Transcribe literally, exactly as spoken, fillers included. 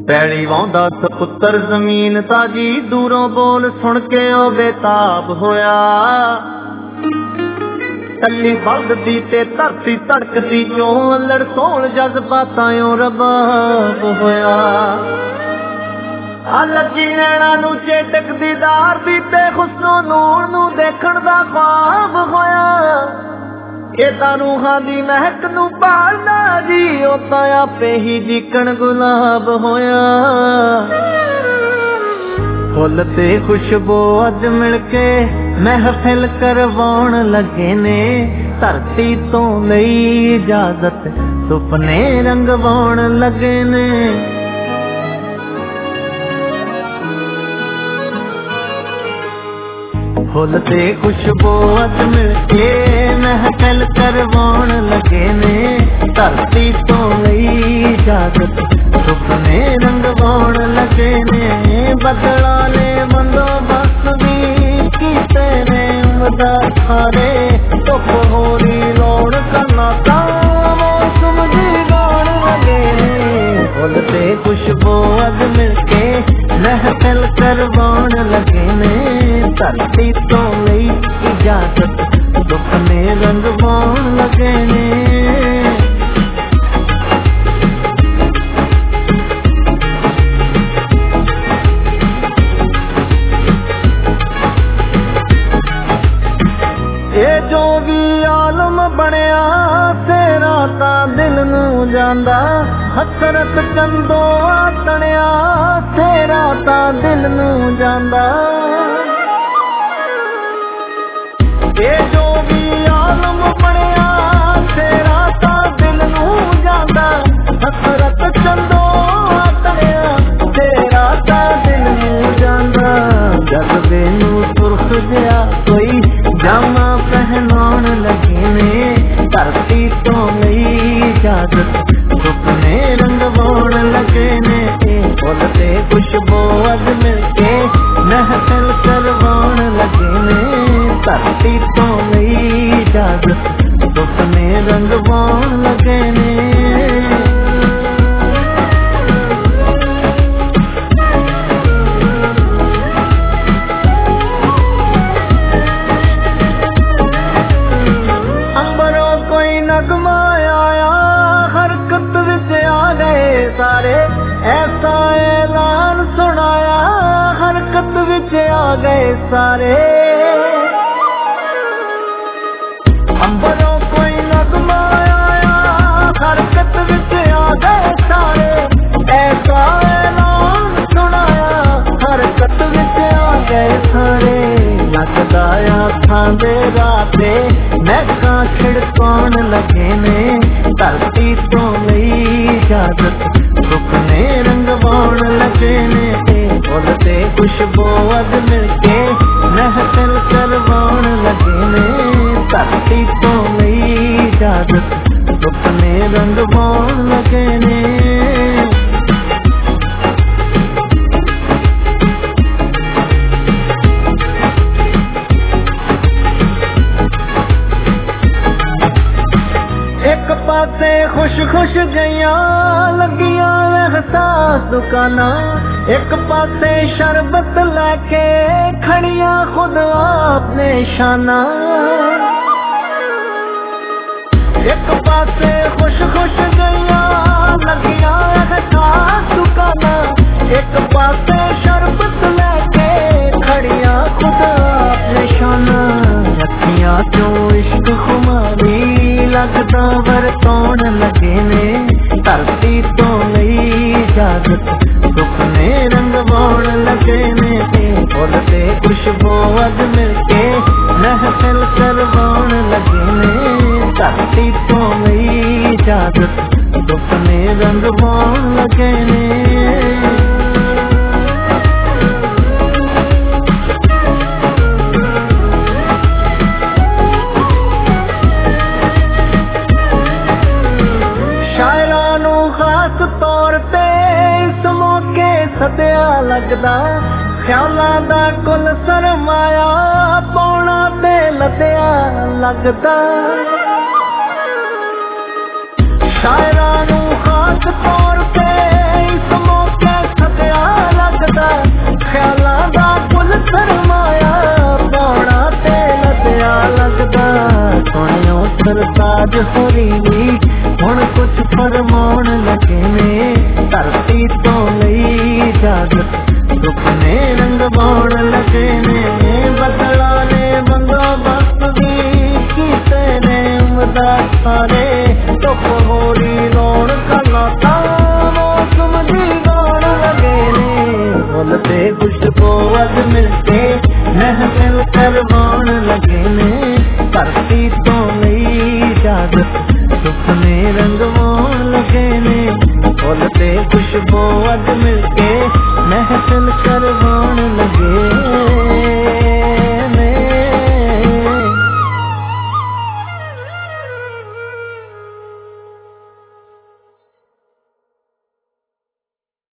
पैली वाउंदा सपुत्र जमीन ताजी दूरों बोल सुन के ओ बेताब होया। टल्ली बलदी ते धरती धड़कदी चो अल्लड़ सोल जज्बातां रबाब होया। लगी नैना नू चेटक दीदार दी ते हुस्नो नूर नू देखण दा ख्वाब होया। एदा रूहां दी महक नू पालना जी ओ तां आपे ही जिकण गुलाब होया। फुल ते खुशबू अज मिल के महफिल करवाउण लगे ने। धरती तो लई इजाजत सुपने रंगवाउण लगे ने। फुल ते खुशबू अज मिल के महफिल करवाउण लगे ने। धरती तो लई इजाजत सुपने रंगवाउण लगे ने। बदला ने बंदोबस्त भी कीते ने उमदा सारे। धुप होरी लौण करना तां मौसम दी गाउण लगे ने। फुल ते खुशबू अज मिल के महफिल करवाउण लगे ने। धरती तो लई इजाजत सुपने रंगवाउण लगे ने। ये जो भी आलम बनया तेरा तां दिल नू जांदा। हसरत चंदो तणिया तेरा तां दिल नू जांदा। ये जो भी आलम बनया तेरा तां दिल नू जांदा। हसरत चंदो तणिया तेरा तां दिल नू जांदा। जज्बे नू सुर्ख जिहा कोई जामा पहनाउण लगे ने। धरती तो लई इजाजत सुपने रंगवाउण लगे ने। फुल ते खुशबू अज मिल के महफिल करवाउण लगे ने। धरती तो लई इजाजत सुपने रंगवाउण लगे ने। ऐसा ऐलान सुनाया हरकत विच आ गए सारे। अंबरों कोई नगमा आया हरकत विच आ गए सारे। ऐसा ऐलान सुनाया हरकत विच आ गए सारे। लगदा आखां दे राते महकां छिड़काउण लगे ने। धरती तो लई इजाजत सुपने रंगवाउण लगे ने। फुल ते खुशबू अज मिल के महफिल करवाउण लगे ने। धरती तो लई इजाजत सुपने रंगवाउण लगे ने। एक पासे खुश खुश जइयां लगियां एहसास दुकाना। एक पासे शरबत लैके खड़ियां खुद आपने शाना। एक पासे खुश खुश जइयां लगियां एहसास दुकाना। एक पासे शरबत लैके खड़ियां खुद आपने शाना। अखियां चों इश्क खुमारी लगदा वरताउण लगे ने। धरती तो लई इजाजत सुपने रंगवाउण लगे ने। फुल ते खुशबू अज मिल के महफिल करवाउण लगे ने। धरती तो लई इजाजत सुपने रंगवाउण लगे ने। सदिया लगदा ख्यालां दा कुल सरमाया पौना ते लदिया लगदा। शायरां नू खास तौर ते इस मौके होरी भी हुण कुछ फरमाउण लगे ने धरती तो लई इजाजत सुपने रंगवाउण लगे ने बदला ने बंदोबस्त भी कीते ने उमदा सारे धुप होरी रौण कला मौसम दी गाउण लगे ने फुल ते खुशबू अज मिलके महफिल करवाउण लगे ने धरती तो लई इजाजत सुपने रंगवाउण लगे ने फुल ते खुशबू अज मिलके महफिल करवाउण लगे।